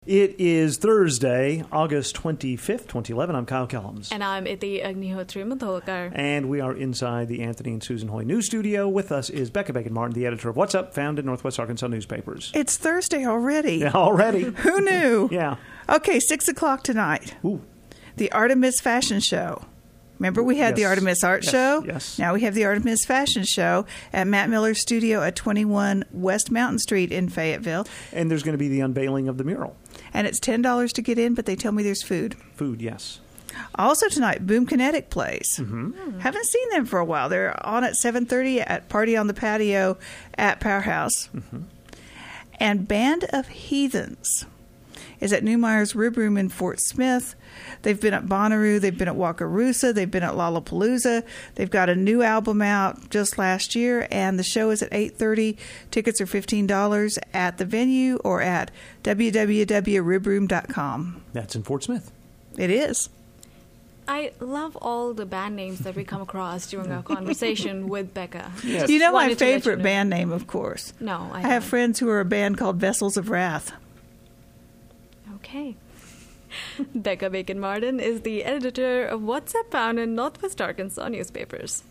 It is Thursday, August 25th, 2011. I'm Kyle Kellums. And I'm Iti Agnihotri Matholkar. And we are inside the Anthony and Susan Hoy News Studio. With us is Becca Bacon-Martin, the editor of What's Up, found in Northwest Arkansas newspapers. It's Thursday already. Yeah, already. Who knew? Yeah. Okay, 6 o'clock tonight. Ooh. The Artemis Fashion Show. Remember we had the Artemis Art Show? Yes. Now we have the Artemis Fashion Show at Matt Miller's studio at 21 West Mountain Street in Fayetteville. And there's going to be the unveiling of the mural. And it's $10 to get in, but they tell me there's food. Food, yes. Also tonight, Boom Kinetic plays. Haven't seen them for a while. They're on at 7:30 at Party on the Patio at Powerhouse. And Band of Heathens is at Neumeyer's Rib Room in Fort Smith. They've been at Bonnaroo. They've been at Wakarusa. They've been at Lollapalooza. They've got a new album out just last year, and the show is at 8:30. Tickets are $15 at the venue or at www.ribroom.com. That's in Fort Smith. It is. I love all the band names that we come across during our conversation with Becca. Yes. You know my Wanted to let you favorite know. band name, of course. No, I have don't. friends who are a band called Vessels of Wrath. Okay. Becca Bacon-Martin is the editor of What's Up, found in Northwest Arkansas newspapers.